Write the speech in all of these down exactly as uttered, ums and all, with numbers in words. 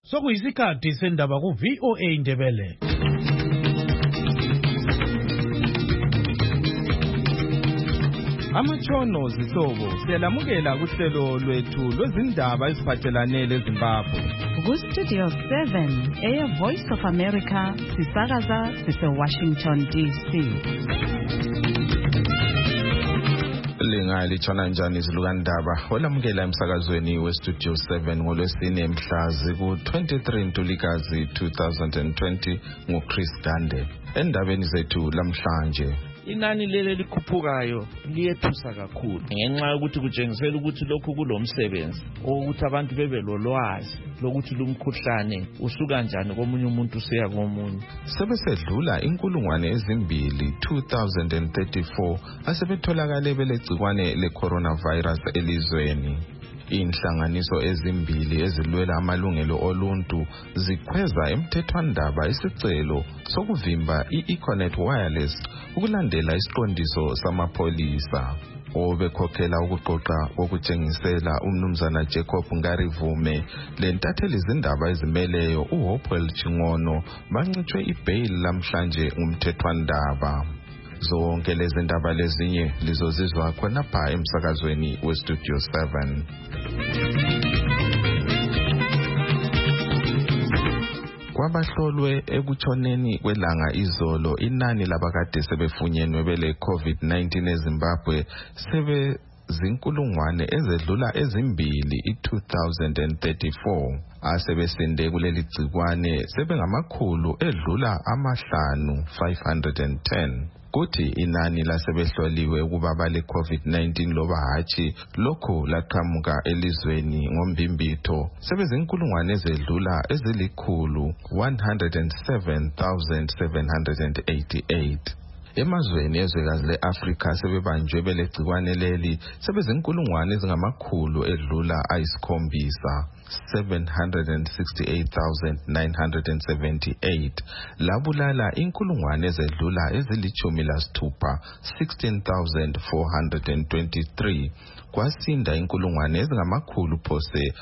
Sokuyisikhathi sendaba ku V O A Ndebele. Amatshono zihlobo siyalamukela kuhlelo lwethu lwezindaba eziphathelane leZimbabwe. Ku Studio seven eya Voice of America sisakaza sise Washington D C. Lingali chona njani izilukandaba olamukela emsakazweni we Studio seven ngolwesine mhlazi ku twenty-three Ntulikazi two thousand twenty nguChris Gande. Endabeni zethu lamhlanje, inani lele likhuphukayo liyethusa kakhulu ngenxa yokuthi kutshengisela ukuthi lokhu kulomsebenzi ukuthi abantu bebe lolwazi lokuthi lumkhuhlane usuka kanjani komunye umuntu usiya komunye. Sebesedlula inkulungwane ezimbili two thousand thirty-four asebetholakale belegcikwane le-coronavirus elizweni. Inhlanganiso ezimbili ezilwela amalungelo oluntu zikhweza emthethwandaba isicelo sokuvimba i-Econet Wireless ukulandela isiqondiso samapolisa. Obekhokhela ukuqoqa kokutshengisela umnumzana Jacob Ngarivume lentatheli izindaba ezimeleyo uHopewell Chingono bancitshwe ibail lamhlanje umthethwandaba. Zonke lezi ndaba lezinye lizozizwa khonapha emsakazweni we Studio seven. Kwabahlolwe ekutshoneni kwelanga izolo inani labakade sebefunyenwe bele COVID nineteen eZimbabwe sebe zinkulungwane ezedlula ezimbili i-two thousand thirty-four. Asebesinde kuleli gcikwane sebengamakhulu edlula amahlanu five hundred ten. Kuthi inani lasebehloliwe ukuba bale COVID nineteen loba hatshi lokho laqhamuka elizweni ngombimbitho sebezinkulungwane ezedlula ezilikhulu one hundred seven thousand seven hundred eighty-eight. Emazweni ezwekazi le-Afrika sebebanjwe belegcikwane leli sebezinkulungwane ezingamakhulu edlula ayisikhombisa seven hundred sixty-eight thousand nine hundred seventy-eight. Labulala inkulungwane ezedlula ezilichumi lasithupha sixteen thousand four hundred twenty-three. Kwasinda inkulungwane ezingamakhulu phose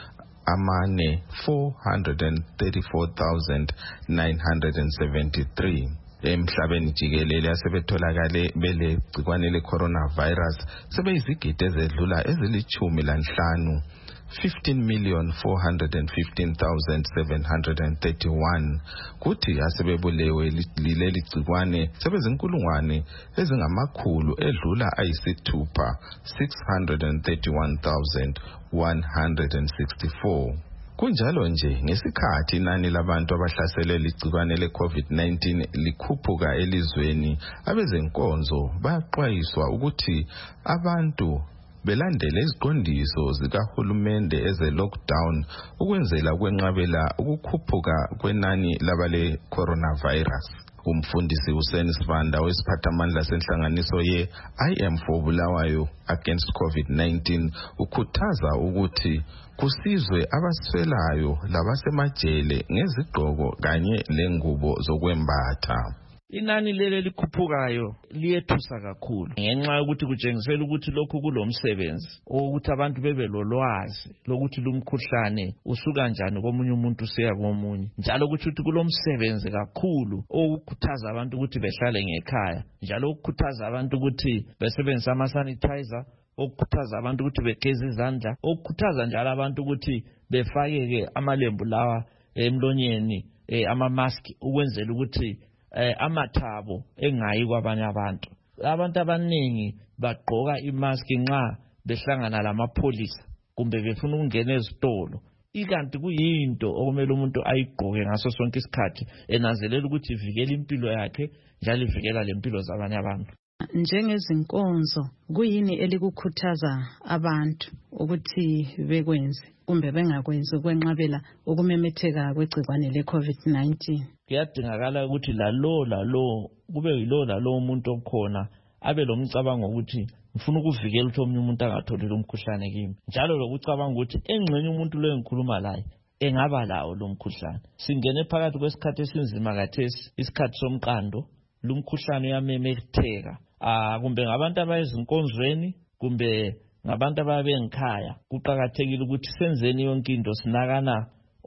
amane four hundred thirty-four thousand nine hundred seventy-three. Emhlabeni jikelele asebetholakale bele gcikwane le-coronavirus sebeyizigidi ezedlula ezilichumi lanhlanu fifteen million four hundred fifteen thousand seven hundred thirty-one. Kuthi asebebulewe lileli gcikwane sebezinkulungwane ezingamakhulu edlula ayisithupha six hundred thirty-one thousand one hundred sixty-four. Kunjalo nje ngesikhathi inani labantu abahlasele ligcikwane le-COVID nineteen likhuphuka elizweni, abezenkonzo baxwayiswa ukuthi abantu belandele iziqondiso zikahulumende eze-lockdown ukwenzela ukwenqabela ukukhuphuka kwenani labale coronavirus. Umfundisi uSen Sibanda wesiphathamandla senhlanganiso ye I Am for Bulawayo Against COVID nineteen ukhuthaza ukuthi kusizwe abaswelayo labasemajele ngezigqoko kanye lengubo zokwembatha. Inani lele likhuphukayo liyethusa kakhulu ngenxa yokuthi kutshengisela ukuthi lokhu kulomsebenzi ukuthi abantu bebe lolwazi lokuthi lumkhuhlane usuka kanjani komunye umuntu usiya komunye, njalo ukuthi kulomsebenzi kakhulu okukhuthaza abantu ukuthi behlale ngekhaya, njalo ukukhuthaza abantu ukuthi besebenzise ama sanitizer, okukhuthaza abantu ukuthi begeze izandla, okukhuthaza njalo abantu ukuthi befake amalembu lawa emlonyeni ama mask ukwenzela ukuthi Eh, amathabo engayi kwabanye abantu. Abantu abaningi bagqoka imask nxa behlangana lamapolisa kumbe befuna ukungena ezitolo. Ikanti kuyinto okumele umuntu ayigqoke ngaso sonke isikhathi enanzelela ukuthi ivikela impilo yakhe njalo ivikela lempilo zabanye abantu. Njengezinkonzo kuyini elikukhuthaza abantu ukuthi bekwenze kumbe bengakwenzi ukwenqabela ukumemetheka kwegcikwane le-COVID nineteen? Kuyadingakala ukuthi lalo lalo kube yilo lalo umuntu okhona abe lomcabango ukuthi ngifuna ukuvikela ukuthi omunye umuntu angatholi lo mkhuhlane kimi, njalo lokucabanga ukuthi engxenye umuntu lo engikhuluma laye engaba lawo lo mkhuhlane. Singene phakathi kwesikhathi esinzima kathesi, isikhathi somqando, lo mkhuhlane uyamemetheka. Ah kumbe ngabantu abayezinkonzweni kumbe ngabantu ababengikhaya, kuqhakathekile ukuthi senzeni yonke into sinakana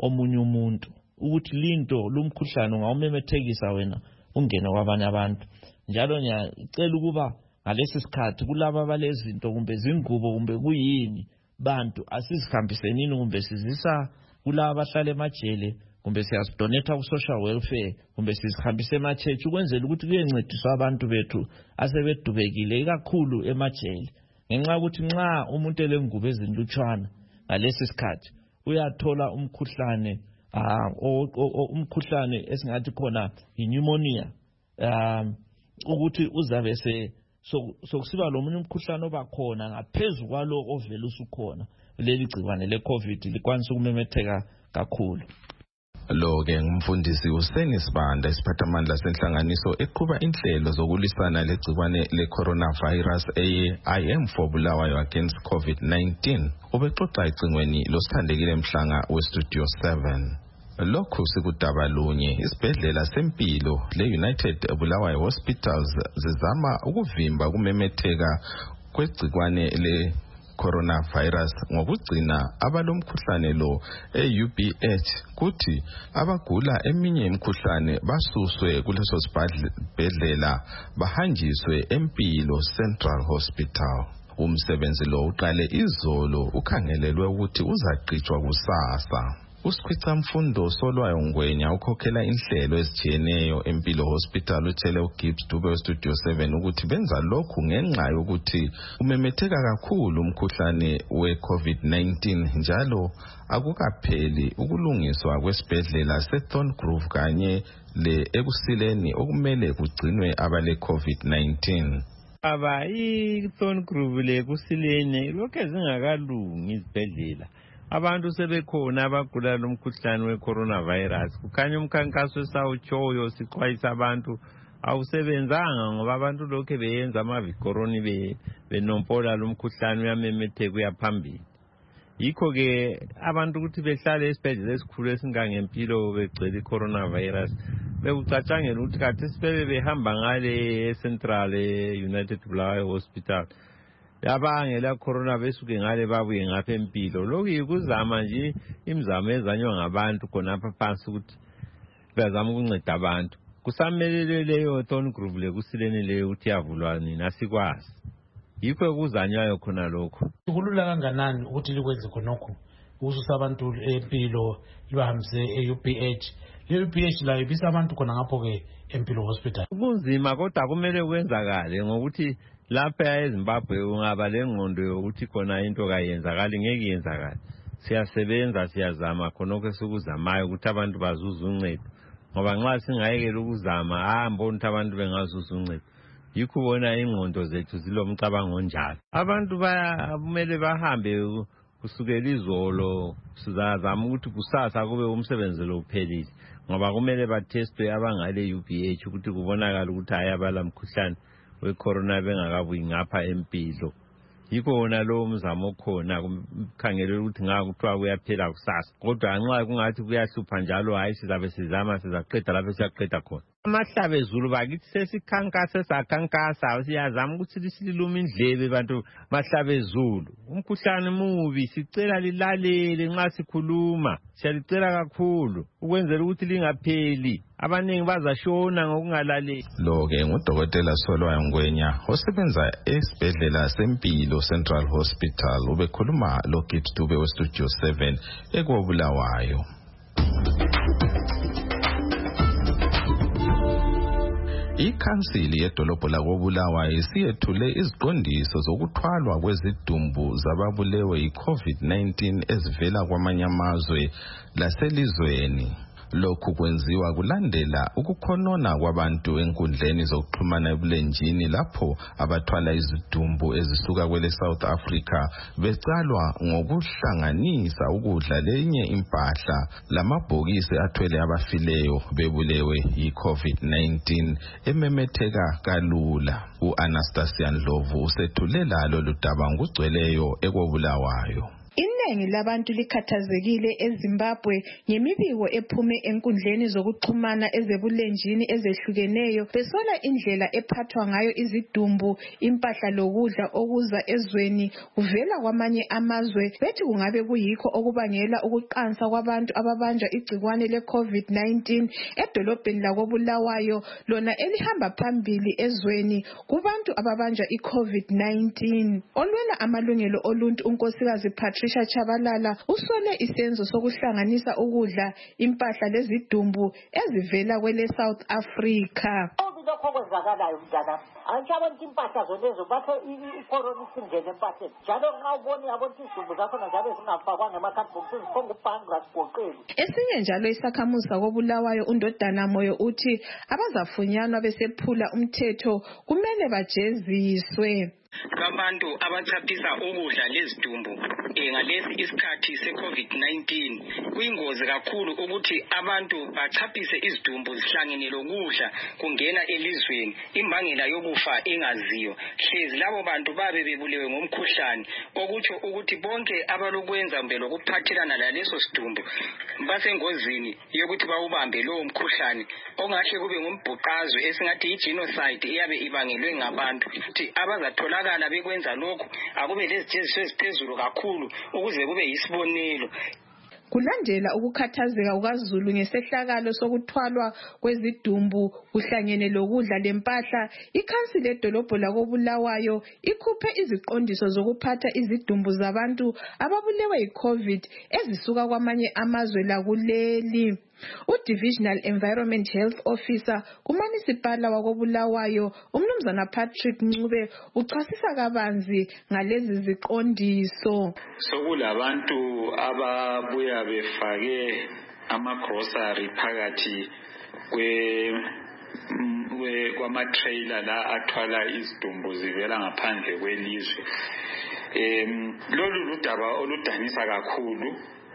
omunye umuntu ukuthi linto lumkhuhlane ungawumemethekisa wena ungene kwabanye abantu. Njalo ngiyacela ukuba ngalesi sikhathi kulabo abalezinto kumbe zingubo kumbe kuyini bantu asizihambiseni kumbe sizisa kulabo abahlala emajele kumbe siyazidonetha ku social welfare kumbe sizihambise emachechi ukwenzela ukuthi kuyencediswa abantu bethu asebedubekile ikakhulu emajele. Ngenxa ukuthi nxa umuntu elengubo ezinlutshwana ngalesi sikhathi uyathola umkhuhlane ah umkhuhlane esingathi khona pneumonia um ukuthi uzabe se sokusiba lo munye umkhuhlane obakhona ngaphezulu kwalo ovela usukhona leli gciwane le COVID likwanisa ukumemetheka kakhulu. Lo ke ngumfundisi uSeni Sibanda isiphathamandla senhlanganiso eqhuba inhlelo zokulisana legciwane le-coronavirus I am for Bulawayo against COVID nineteen ubexoxa icingweni losithandekile Mhlanga weStudio seven. Lokhu sikudaba lunye isibhedlela sempilo le-United Bulawayo Hospitals zizama ukuvimba kumemetheka kwegciwane le coronavirus ngokugcina abalomkhuhlane lo e-U B H kuthi abagula eminye imikhuhlane basuswe kuleso sibhedlela bahanjiswe empilo Central Hospital. Umsebenzi lo uqale izolo ukhangelelwe ukuthi uzaqhutshwa kusasa. Usikhwitha mfundo Solwayo Ngwenya ukhokhela inhlelo ezijiyeneyo empilo hospital utshele uGibbs Dube weStudio seven ukuthi benza lokhu ngenxa yokuthi umemetheka kakhulu umkhuhlane we-COVID nineteen njalo akukapheli ukulungiswa kwesibhedlela seThorngrove kanye le ekusileni okumele kugcinwe abale COVID nineteen. Aba iThorngrove le kusileni lokho zingakalungi izibhedlela. Abantu sebekhona abagula lomkhuhlane we-coronavirus. Kukhanya umkhankaso esawutshoyo sixwayisa abantu awusebenzanga ngoba abantu lokho beyenza amavikoroni be benompola lomkhuhlane uyamemetheka uyaphambili. Yikho ke abantu ukuthi behlale esibhedlela esikhulu esingangempilo begcwele i-coronavirus bekucatshangela ukuthi kathi sibebe behamba ngale e-Central United Bulawayo Hospital. Yabangela corona besuke ngale babuye ngapha empilo lokhu yikuzama nje imizamo ezanywa ngabantu khonapha phansi ukuthi bazama ukunceda abantu kusamelele leyo Thorngrove lekusileni leyo ukuthi yavulwa nina sikwazi yikho kuzanywayo khona lokho. Kulula kanganani ukuthi likwenze khonokho ukususa abantu empilo libahambise e-U B H le-U B H layo ibisa abantu khona ngapho ke empilo hospital? Kunzima kodwa kumele kwenzakale ngokuthi lapha eZimbabwe ungaba lengqondo yokuthi khona into kayenzakali ngeke yenzakala. Siyasebenza siyazama khonokho esikuzamayo ukuthi abantu bazuze uncedo ngoba nxa singayekela ukuzama ahamba ukuthi abantu bengazuza uncedo yikho ubona ingqondo zethu zilomcabango onjalo. Abantu kumele bahambe kusukela izolo sizazama ukuthi kusasa kube umsebenzi lo uphelile ngoba kumele batestwe abangale U B H ukuthi kubonakala ukuthi ayabala umkhuhlane we-corona bengakabuyi ngapha empilo. Yikho wona lo mzamo khona kumkhangelwe ukuthi ngaka kuthiwa kuyaphela kusasa kodwa nxa kungathi kuyahlupha njalo hayi sizabe sizama sizaqeda lapho siyaqeda khona. Amahlabezulu bakithi sesikhankasa sakhankasa siyazama ukuthi sililuma indlebe bantu mahlabezulu umkhuhlane mubi sicela lilalele nxa sikhuluma siyalicela kakhulu ukwenzela ukuthi lingapheli abaningi bazashona ngokungalaleli. Lo ke ngudokotela Solwayo Ngwenya osebenza esibhedlela sempilo Central Hospital ubekhuluma lo Gibbs Dube weStudio seven eKobulawayo. Ikhansili yedolobho lakoBulawayo isiyethule iziqondiso zokuthwalwa kwezidumbu zababulewe yi-COVID nineteen ezivela kwamanye amazwe laselizweni. Lokhu kwenziwa kulandela ukukhonona kwabantu enkundleni zokuxhumana ebulenjini lapho abathwala izidumbu ezisuka kwele South Africa becalwa ngokuhlanganisa ukudla lenye impahla lamabhokisi athwele abafileyo bebulewe yi-COVID nineteen ememetheka kalula. U-Anastasia Ndlovu usethulela lolu daba ngokugcweleyo eKobulawayo. iningi labantu likhathazekile eZimbabwe ngemibiko ephume enkundleni zokuxhumana ezebulenjini ezehlukeneyo besola indlela ephathwa ngayo izidumbu impahla lokudla okuza ezweni kuvela kwamanye amazwe bethi kungabe kuyikho okubangela ukuqansa kwabantu ababanjwa igcikwane le COVID nineteen edolobheni lakoBulawayo lona elihamba phambili ezweni kubantu ababanjwa iCovid nineteen. Olwela amalungelo oluntu unkosikazi Patricia Chabalala usole isenzo sokuhlanganisa ukudla impahla lezidumbu ezivela kwele South Africa. Lokho kwenzakalayo mntana antsha abantu impahla zolezo bathe icorona isingene empahleni njalo nxa ubone yabona izidumbu zakhona njalo zingafakwanga emakhadibhokisini zikhonga ubhangra zigoqele. Esinye njalo isakhamuzi sakoBulawayo undodana Moyo uthi abazafunyanwa besephula umthetho kumele bajeziswe. Abantu abachaphisa ukudla lezidumbu ngalesi isikhathi seCovid nineteen kuyingozi kakhulu ukuthi abantu bachaphise izidumbu zihlangene lokudla kungena elizweni imbangela yokufa engaziyo hlezi labo bantu babe bebulewe ngomkhuhlane okutsho ukuthi bonke abalokwenza kumbe lokuphathelana laleso sidumbu basengozini yokuthi bawubambe lowo mkhuhlane ongahle kube ngumbhuqazwe esingathi igenocide iyabe ibangelwe ngabantu ukuthi abazathola kana bekwenza lokho akube lezijeziso eziphezulu kakhulu ukuze kube yisibonelo. Kulandela ukukhathazeka kukaZulu ngesehlakalo sokuthwalwa kwezidumbu kuhlangene lokudla lempahla, ikhansili ledolobho lakoBulawayo ikhuphe iziqondiso zokuphatha izidumbu zabantu ababulewe yiCovid ezisuka kwamanye amazwe lakuleli. U-Divisional Environment Health Officer kuMunicipal wakoBulawayo uMnumzana Patrick Ncube uchasisa kabanzi ngalezi ziqondiso. Sokulabantu ababuya befake ama-grocery phakathi kwe kwama-trailer la athwala izidumbu zivela ngaphandle kwelizwe. Um, lolu ludaba oludanisa kakhulu.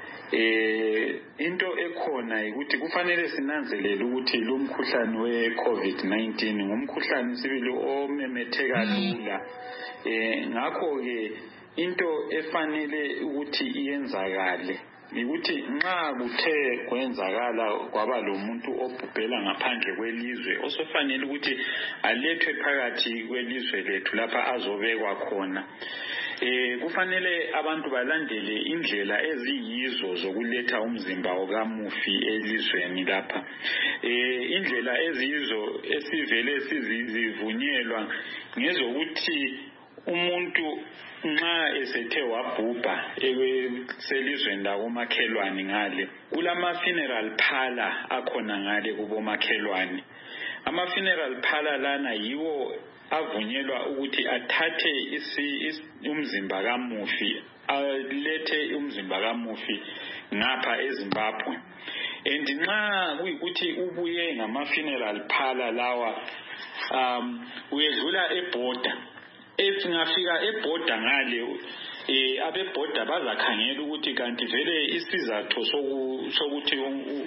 Eh into ekhona ukuthi kufanele sinanzelele ukuthi lo mkhuhlane weCovid nineteen ngumkhuhlane sibili omemetheka lula. Eh ngakho ke into efanele ukuthi iyenzakale ukuthi nxa kuthe kwenzakala kwaba lo muntu obhubhela ngaphandle kwelizwe osofanele ukuthi alethwe phakathi kwelizwe lethu lapha azobekwa khona. Eh kufanele abantu balandele indlela eziyizo zokuletha umzimba okamufi elizweni lapha. Eh indlela eziyizo esivele sizivunyelwa ngezokuthi umuntu nxa esethe wabhubha eselizweni lakomakhelwane ngale kulama funeral parlor akhona ngale kubomakhelwane. Ama funeral parlor lana yiwo avunyelwa ukuthi athathe isi umzimba kamufi alethe umzimba kamufi ngapha eZimbabwe. And nxa kuyikuthi ubuye ngama funeral parlor lawa um uyedlula eborder esingafika eborder ngale eh abebhoda bazakhangela ukuthi kanti vele isizathu sokuthi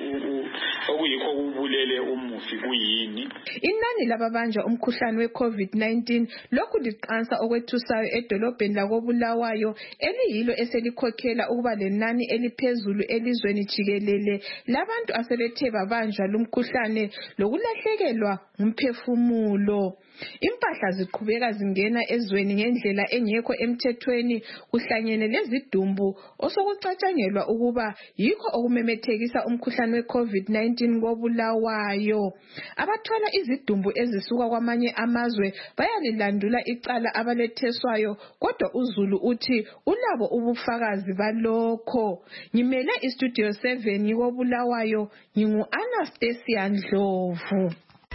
okuyikho kubulele umufi kuyini. Inani lababanjwa umkhuhlane weCovid nineteen lokhu liqansa okwethusayo edolobheni lakoBulawayo eliyilo eselikhokhela ukuba lenani eliphezulu elizweni jikelele labantu asebethe babanjwa lumkhuhlane lokulahlekelwa ngumphefumulo. Impahla ziqhubeka zingena ezweni ngendlela engekho emthethweni kuhlangene lezidumbu osokucatshangelwa ukuba yikho okumemethekisa umkhuhlane weCovid nineteen koBulawayo. Abathwala izidumbu ezisuka kwamanye amazwe bayalilandula icala abaletheswayo kodwa uZulu uthi ulabo ubufakazi balokho. Ngimele iStudio seven koBulawayo ngingu Anastasia Ndlovu.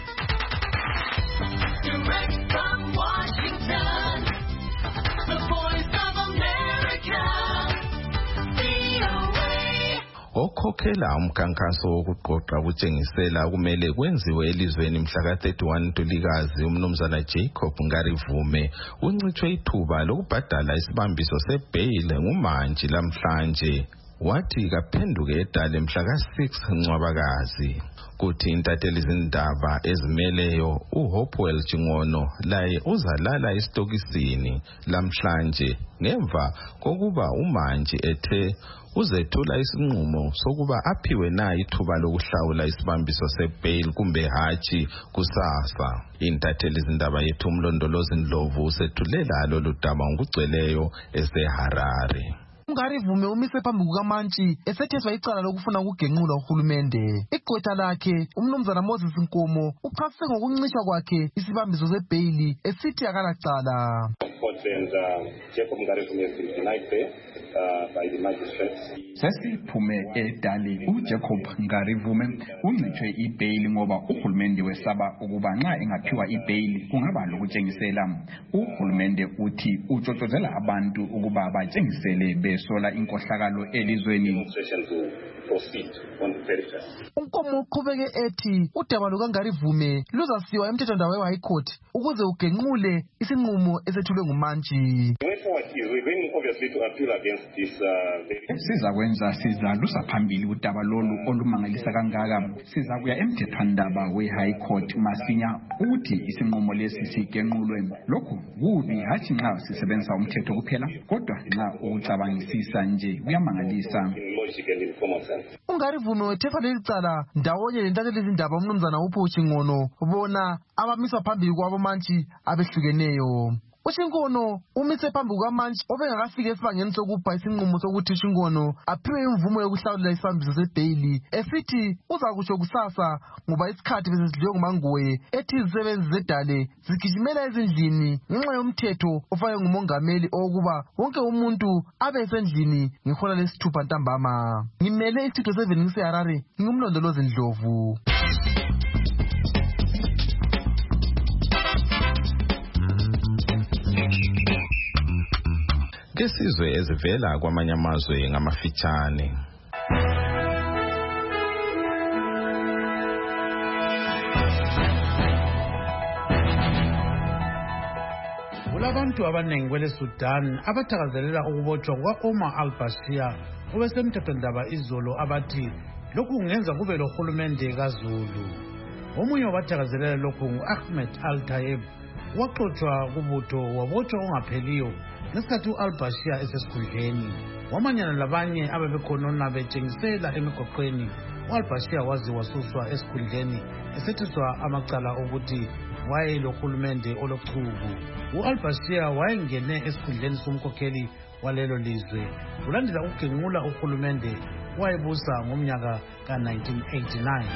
Direct from Washington, the Voice of America, V O A. Okhokhela umkhankaso wokuqoqa kutshengisela kumele kwenziwe elizweni mhla ka thirty-one Ntulikazi uMnumzana Jacob Ngarivume uncitshwe ithuba lokubhadala isibambiso sebail ngumanje lamhlanje. wathi kaphenduke eDale mhla ka six Ncwabakazi. Kuthi intatheli izindaba ezimeleyo uHopewell Chingono laye uzalala isitokisini lamhlanje ngemva kokuba umanje ethe uzethula isinqumo sokuba aphiwe na ithuba lokuhlawula isibambiso sebail kumbe hatshi kusasa. Intatheli izindaba yethu uMlondolozi Ndlovu usethulela lolu daba ngokugcweleyo eseHarare. Ungarivume umise phambi kukaMantshi esetheswa icala lokufuna ukugenqula uhulumende. Igqwetha lakhe umnumzana Moses Nkomo uchasise ngokuncishwa kwakhe isibambiso sebhaili esithi akalacala. Jacob Ngarivume has been denied bail uh, by the magistrates. Sesiphume eDali uJacob Ngarivume uncithwe ibhail ngoba uhulumende wesaba ukuba nxa engaphiwa ibhail kungaba lokutshengisela. Uhulumende uthi utshotshodzela abantu ukuba batshengisele besola inkohlakalo elizweni. Unkomo uqhubeke ethi udaba lukaNgarivume luzasiwa emthethondawo we-High Court ukuze ugenqule isinqumo esethulwe nguMantshi. Sizakwenza sizalusa phambili udaba lolu olumangalisa kangaka. Sizakuya emthethwandaba we-High Court masinya ukuthi isinqumo lesi sigenqulwe. Lokhu kubi hatshi nxa sisebenzisa umthetho kuphela kodwa nxa ucabangisisa nje kuyamangalisa. Ungarivume wethetha leli cala ndawonye nentatheli izindaba umnumzana uPho Chingono bona abamiswa phambili kwabo Mantshi abehlukeneyo. uShingono umise phambi kukaMantshi obengakafika esibangeni sokupha isinqumo sokuthi uShingono aphiwe imvumo yokuhlawulela isibambiso sebhaili esithi uza kusho kusasa ngoba isikhathi besesidliwe nguMangoye ethi izisebenzi zeDale zigijimela ezindlini ngenxa yomthetho ofakwe ngumongameli okuba wonke umuntu abe esendlini ngehola lesithupha ntambama. Ngimele iStudio seven ngiseHarare, ngingumlondolozi Ndlovu. Kesizwe ezivela kwamanye amazwe ngamafitshane. Kulabantu abanengi kwele Sudan abathakazelela ukubotshwa kwa-Omar al-Bashir obesemthethwandaba izolo abathi lokhu kungenza kube lohulumende kaZulu. Omunye wabathakazelela lokhu ngu-Ahmed al-Tayeb waxoshwa kubutho wabotshwa ongapheliyo ngesikhathi u-al-Bashir esesikhundleni. Wamanyana labanye ababekhonona betshengisela emigoqweni u-al-Bashir waze wasuswa esikhundleni esethiswa amacala okuthi wayelohulumende olochuku. U-al-Bashir wayengene esikhundleni somkhokheli walelo lizwe kulandela ukugenqula uhulumende wayebusa ngomnyaka ka nineteen eighty-nine.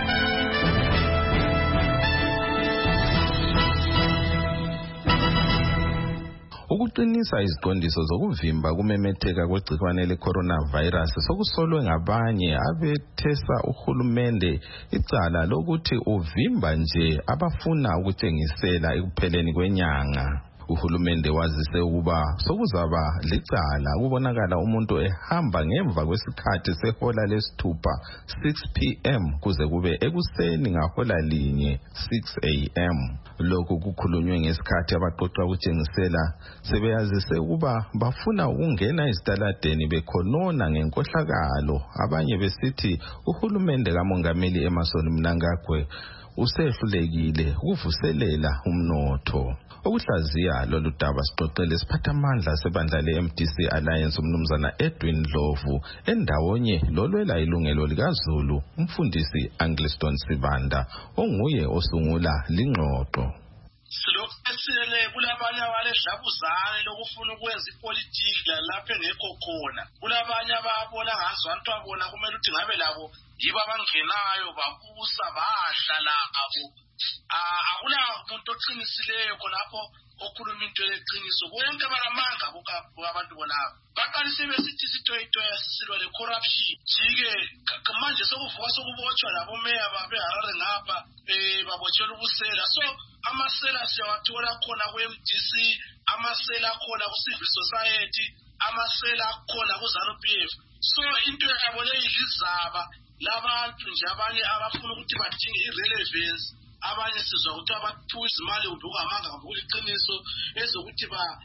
Ukuqinisa iziqondiso zokuvimba kumemetheka kwegcikwane le-coronavirus sokusolwe ngabanye abethesa uhulumende icala lokuthi uvimba nje abafuna ukutshengisela ekupheleni kwenyanga. Uhulumende wazise ukuba sokuzaba licala kubonakala umuntu ehamba ngemva kwesikhathi sehola lesithupha six p m kuze kube ekuseni ngahola linye six a m Lokhu kukhulunywe ngesikhathi abaqoqa ukutshengisela sebeyazise ukuba bafuna ukungena ezitaladeni bekhonona ngenkohlakalo, abanye besithi uhulumende kamongameli Emmerson Mnangagwa usehlulekile ukuvuselela umnotho. Ukuhlaziya lolu daba siqoqele siphathamandla sebandla le-M D C Alliance umnumzana Edwin Ndlovu endawonye lolwela ilungelo likaZulu umfundisi Angliston Sibanda onguye osungula lingxoxo. Silokhu esele kulabanye abaledlabuzane lokufuna ukwenza ipolitiki lapho engekho khona. Kulabanye ababona ngazo abantu abona kumele ukuthi ngabe labo yibo abangenayo babusa bahlala abo. Akula umuntu oqinisileyo khonapho okhuluma into yeqiniso. Bonke balamanga abantu bonabo. Baqalise besithi isitho into yasilwa le corruption. Jike manje sokuvuka sokubotshwa labo meya babe Harare ngapha eh babotshela ubusela. So amasela siyawathola khona ku-M D C, amasela khona ku-civil society, amasela khona ku-ZANU-P F. So into yabo le yilizaba labantu nje abanye abafuna ukuthi badinge irelevance abanye sizwa ukuthi abaphiwa izimali kumbe kungamanga kumbe kuliqiniso ezokuthi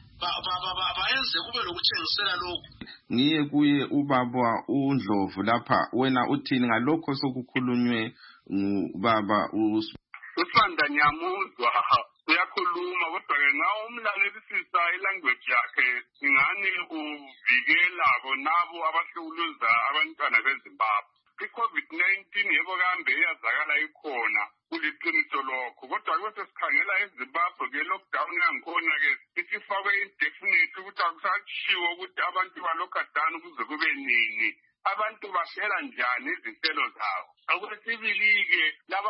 bayenze kube lokuthengisela lokhu. Ngiye kuye ubaba uNdlovu lapha, wena uthini ngalokho sokukhulunywe ngubaba uSibanda? Nyamuzwa uyakhuluma kodwa-ke nxa umlalelisisa ilanguage yakhe ingani uvikela bonabo abahlukuluza abantwana beZimbabwe. I-COVID nineteen yebo kambe iyazakala ikhona, kuliqiniso lokho, kodwa kube sesikhangela eZimbabwe ke-lockdown yangikhona-ke isifakwe indefinite ukuthi akusatshiwo ukuthi abantu balokadani kuze kube nini, abantu baphela njani izinhlelo zabo. Okwesibili-ke laba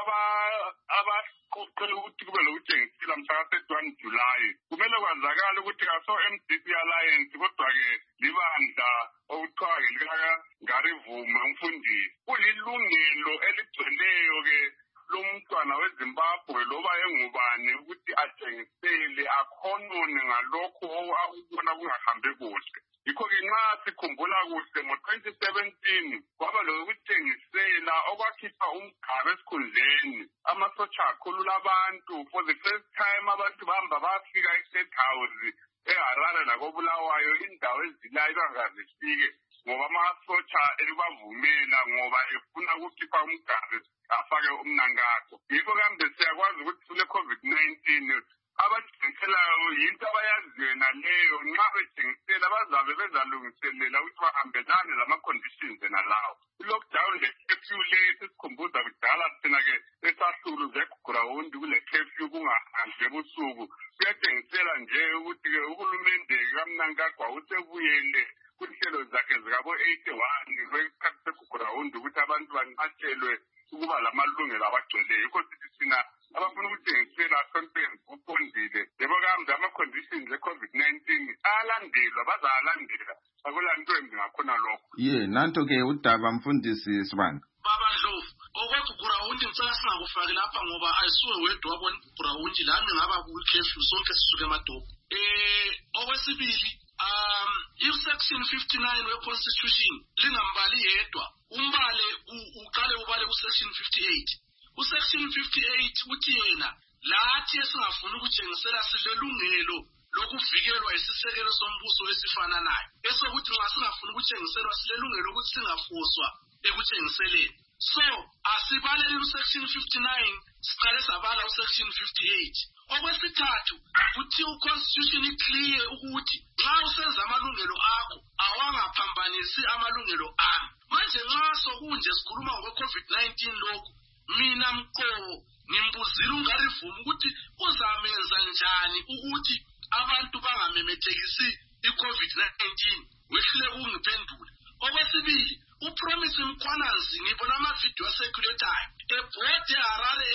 abaqoqela ukuthi kube lokutshengisela mhla ka-thirty-one July kumele kwazakala ukuthi kaso-M D C Alliance kodwa-ke libandla okuthiwa likaNgarivume umfundisi. Kulilungelo eligcweleyo-ke lomntwana weZimbabwe loba engubani ukuthi atshengisele akhonone ngalokho akubona kungahambe kuhle. Yikho-ke nxa sikhumbula kuhle ngo-twenty seventeen kwaba lokutshengisela okwakhipha umgaba esikhundleni, amasotsha akhulula abantu. For the first time abantu bahamba bafika e-State House eHarare lakoBulawayo, indawo ezilayo bangazifike ngoba amasotsha elibavumela ngoba efuna ukukhipha umgaba afake umnankakho. Yikho kambe siyakwazi ukuthi kule COVID nineteen abatshengiselayo yinto abayaziyo naleyo, nxa betshengisela bazabe bezalungiselela ukuthi bahambelane lama-conditions nalawo. I-lockdown le-curfew le sisikhumbuza kudala thina-ke esahlukuluza eGugurawundi kule curfew kungahambi ebusuku, kuyatshengisela nje ukuthi-ke uhulumende kaMnangagwa usebuyele kunhlelo zakhe zikabo-eighty-one kwesikhathi seGugurawundi ukuthi abantu banqatshelwe ukuba lamalungelo abagcweleyo. Yikho sithi thina abafuna ukuthengisela something uqondile yebo kambe ama-conditions e-COVID nineteen ayalandelwa, bazalandela, akulanto embi ngakhona lokho. Ye nanto-ke udaba mfundisi Sibanda. Baba Ndlovu, okweGugurawundi ngicela singakufaki lapha ngoba ayisuwe wedwa wabona iGugurawundi, lami ngaba ku-curfew sonke sisuke emadolobha. Eh okwesibili, um i-section fifty-nine we-constitution lingambali yedwa, umbale uqale ubale ku-section fifty-eight. U-section fifty-eight uthi yena lathi esingafuni ukutshengisela silelungelo lokuvikelwa isisekelo sombuso esifananayo, esokuthi nxa singafuni ukutshengiselwa silelungelo lokuthi singafoswa ekutshengiseleni. So asibalele u-section fifty-nine siqale sabala u-section fifty-eight. Okwesithathu kuthi u-constitution iclear ukuthi nxa usenza amalungelo akho awangaphambanisi amalungelo ami. Manje nxa sokunje sikhuluma ngokwe-COVID nineteen lokhu, mina mqobo ngimbuzile uNgarivume ukuthi uzamenza njani ukuthi abantu bangamemethekisi i-COVID nineteen. Wehlule ukungiphendula. Okwesibili, uPromise Mkhwanazi ngibona amavidiyo asekuletayo ebhode eHarare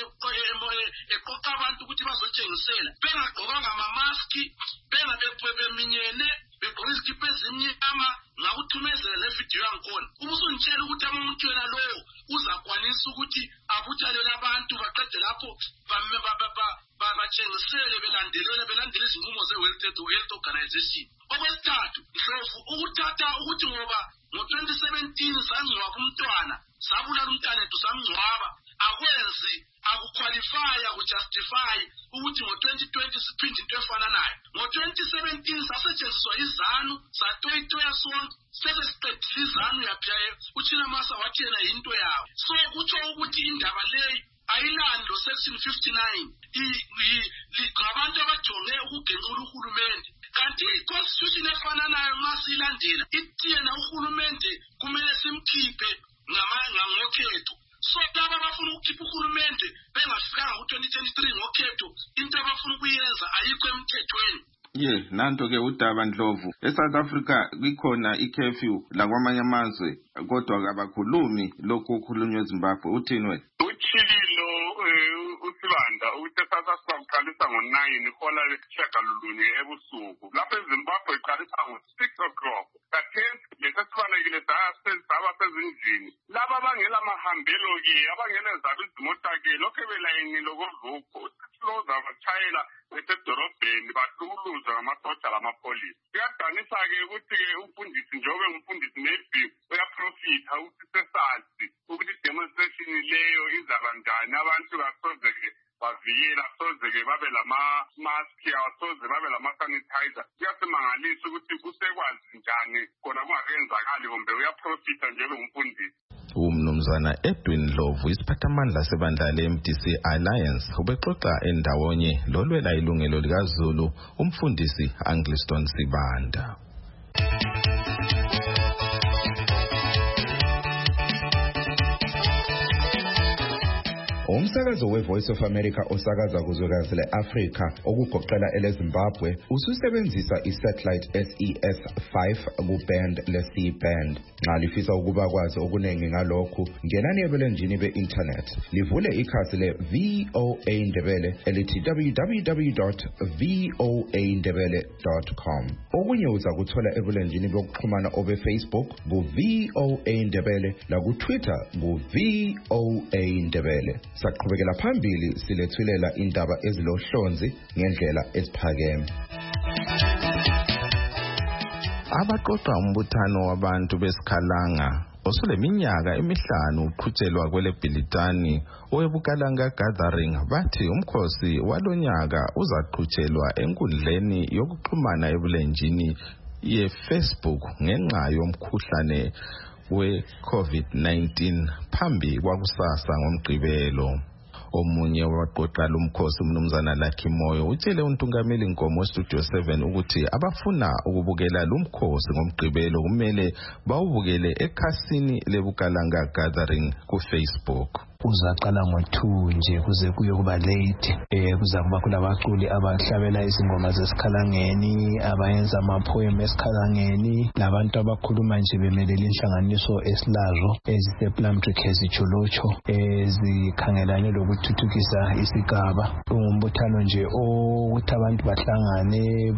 eqoqa abantu ukuthi bazotshengisela bengagqokanga amamaski, bengabeminyene, begqoka izikipa ezimnyama. Ngakuthumezela le vidiyo yangikhona ubusungitshela ukuthi umuntu yena lowo uzakwanisa ukuthi abuthalele abantu baqede lapho batshengisele belandelela belandela izinqumo ze-World Health Organization. Okwesithathu, Ndlovu, ukuthatha ukuthi ngoba ngo-twenty seventeen sangcwaba umntwana, sabulala umntwana ethu samngcwaba, akwenzi akuqualify akujustify ukuthi ngo-twenty twenty siphinde into efananayo. Ngo-twenty seventeen sasetshenziswa izanu satoyitoya sonke, sesesiqedile izanu yaphiya uChinamasa wathi yena yinto yawo. So kutsho ukuthi indaba leyi ayilani lo section fifty-nine ngabantu abajonge ukugenqula uhulumende, kanti i-constitution efananayo nxa siyilandela ithi yena uhulumende kumele simkhiphe ngokhetho. So laba abafuna ukukhipha uhulumende bengafikanga ku-twenty twenty-three ngokhetho, into abafuna ukuyenza ayikho emthethweni. Ye nanto-ke udaba Ndlovu, eSouth Africa kukhona i-curfew lakwamanye amazwe kodwa kabakhulumi lokhu okukhulunywa eZimbabwe. Uthini wena? Uchililo uSibanda ukuthi eSouth Africa kuqalisa ngo-nine ihola lesishagalolunye ebusuku, lapho eZimbabwe iqalisa ngo-six o'clock. Kathesi lesesifanekile saba sezindlini laba abangela mahambelo-ke abangela zabo izimota-ke lokhu belayinile kodlupho siloza batshayela besedorobheni bahlukuluza ngamasotsha lamapolisi. Kuyadanisa-ke ukuthi-ke umfundisi njengoba ngumfundisi maybe uyaprofitha ukuthi sesazi ukuthi i-demonstration leyo izaba njani, abantu basoze-ke ingqondo uyaprofita njengomfundisi. Umnumzana Edwin Ndlovu isiphathamandla sebandla le-M D C Alliance ubexoxa endawonye lolwela ilungelo likaZulu umfundisi Angliston Sibanda. Umsakazo we-Voice of America osakaza kuzwekazi le-Afrika okugoqela ele-Zimbabwe ususebenzisa i-satellite S E S five ku-band le-C band. Nxa lifisa ukuba kwazi okuningi ngalokhu, ngenani ebulenjini be-internet. Livule ikhasi le-V O A Ndebele elithi w w w dot v o a ndebele dot com. Okunye uza kuthola ebulenjini bokuxhumana obe-Facebook ku-V O A Ndebele laku-Twitter ku-V O A Ndebele. Saqhubekela phambili silethulela indaba ezilohlonzi ngendlela esiphakeme. Abaqoqa umbuthano wabantu besikhalanga osoleminyaka emihlanu uqhutshelwa kwele Bhilitani owebukalanga gathering bathi umkhosi walonyaka uzaqhutshelwa enkundleni yokuxhumana ebulenjini ye-Facebook ngenxa yomkhuhlane we-COVID nineteen phambi kwakusasa ngomgqibelo. Omunye wabaqoqa lumkhosi umnumzana Lucky Moyo utshele uNtungameli Nkomo Studio seven ukuthi abafuna ukubukela lumkhosi ngomgqibelo kumele bawubukele ekhasini lebukalanga gathering ku Facebook. Uzaqala ngo-two nje kuze kuye kuba late eh kuza kuba kulabaculi abahlabela izingoma zesikhalangeni abayenza amapoem esikhalangeni labantu abakhuluma nje bemelela inhlanganiso esilazo ezise-Plumtree ezijolotsho ezikhangelane lokuthuthukisa isigaba. Umbuthano nje ukuthi abantu bahlangane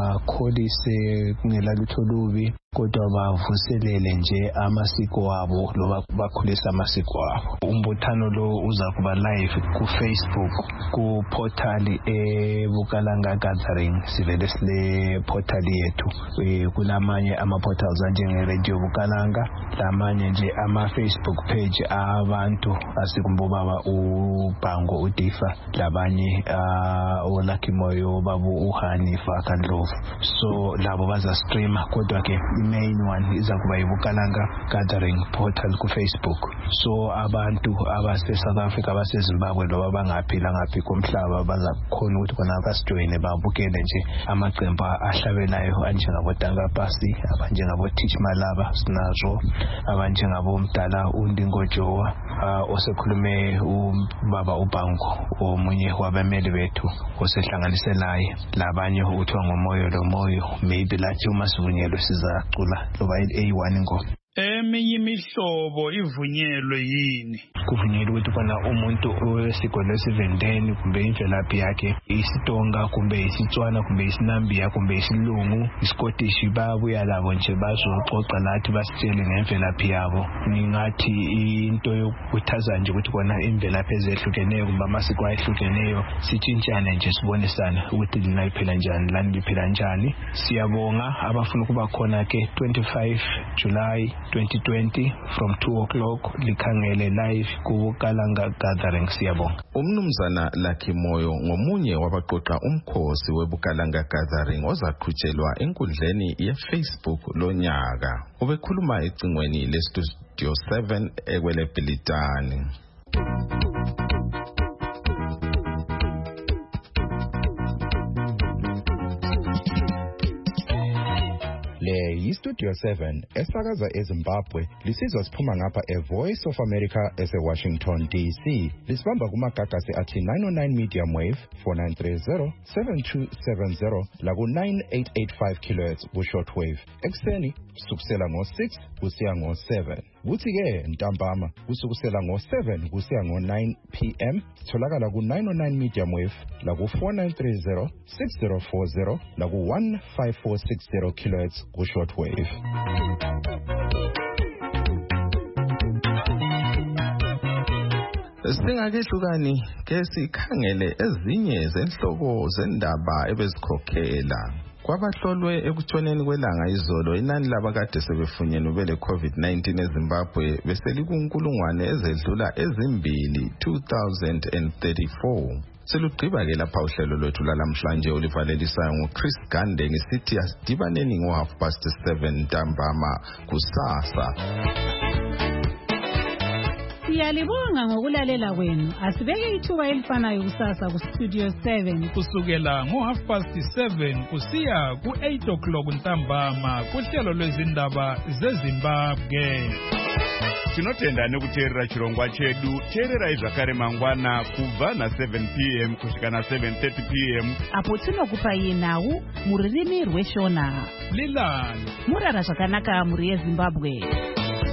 bakholise kungela lutho lubi kodwa bavuselele nje amasiko abo loba bakhulisa amasiko abo. Umbuthano lo uza kuba live ku Facebook ku portal ebukalanga gathering sivele sile portal yethu kulamanye ama portals njenge Radio Bukalanga lamanye nje ama Facebook page abantu asikumbo baba uBhango uDifa labanye o Lucky Moyo babu uHanifa kaNdlovu so labo baza stream kodwa ke main one iza kuba ibukalanga gathering portal ku Facebook so abantu abase South Africa abase Zimbabwe loba bangaphila ngaphi komhlaba bazakhona ukuthi bona basijoyine babukele nje amaqembu ahlabelayo anjengabo Tanga Pasi abanjengabo Teach Malaba sinazo abanjengabo Mdala uNdingo Jowa osekhulume ubaba uBhango omunye wabameli bethu osehlanganise naye labanye uthiwa ngomoyo lo moyo maybe lathi uma sivunyelwe sizacula loba i A one ngo eminye imihlobo ivunyelwe yini kuvunyelwe ukuthi kona umuntu wesigole esivendeni kumbe imvelaphi yakhe isitonga kumbe isitswana kumbe isinambiya kumbe isilungu iScottish babuya labo nje bazoxoxa lathi basitshele ngemvelaphi yabo ningathi into yokuthaza nje ukuthi kona imvelaphi ezehlukeneyo kumbe amasiko ayehlukeneyo sitshintshane nje sibonisana ukuthi lina liphila njani lani liphila njani. Siyabonga abafuna ukuba khona ke twenty-five July twenty twenty from two o'clock likhangele live kubukalanga gathering. Siyabonga. Umnumzana Lucky Moyo ngomunye wabaqoqa umkhosi webukalanga gathering ozaqhutshelwa enkundleni ye-Facebook lonyaka. Ubekhuluma ecingweni le-Studio seven ekwele Bhilitani. Le yi-Studio seven esakaza eZimbabwe lisizwa siphuma ngapha e-Voice of America ese-Washington D C. Lisibamba kumagagasi athi nine oh nine medium wave four nine three zero seven two seven zero laku nine eight eight five kilohertz ku-short wave. Ekuseni kusukusela ngo-six kusiya ngo-seven. Kuthi-ke ntambama kusukusela ngo-seven kusiya ngo-nine p m sitholakala ku-nine oh nine medium wave laku four nine three zero six zero four zero laku one five four six zero kilohertz ku-short wave. Singakehlukani ke sikhangele ezinye zenhloko zendaba ebezikhokhela. Kwabahlolwe ekutshoneni kwelanga izolo inani labakade sebefunyenwe bele COVID nineteen eZimbabwe beselikunkulungwane ezedlula ezimbili two thousand thirty-four. Selugqiba ke lapha uhlelo lwethu lalamhlanje olivalelisayo nguChris Gande ngisithi asidibaneni ngo half past seven ntambama kusasa. Siyalibonga ngokulalela kwenu. Asibeke ithuba elifanayo kusasa ku Studio seven kusukela ngo half past seven kusiya ku eight o'clock ntambama kuhlelo lwezindaba zeZimbabwe. Tinotenda nekuteerera chirongwa chedu. Teererai zvakare mangwana kubva na seven p m kusvika na seven thirty p m apo tinokupai nhau mururimi rweshona. Lilani Murara zvakanaka muri yeZimbabwe.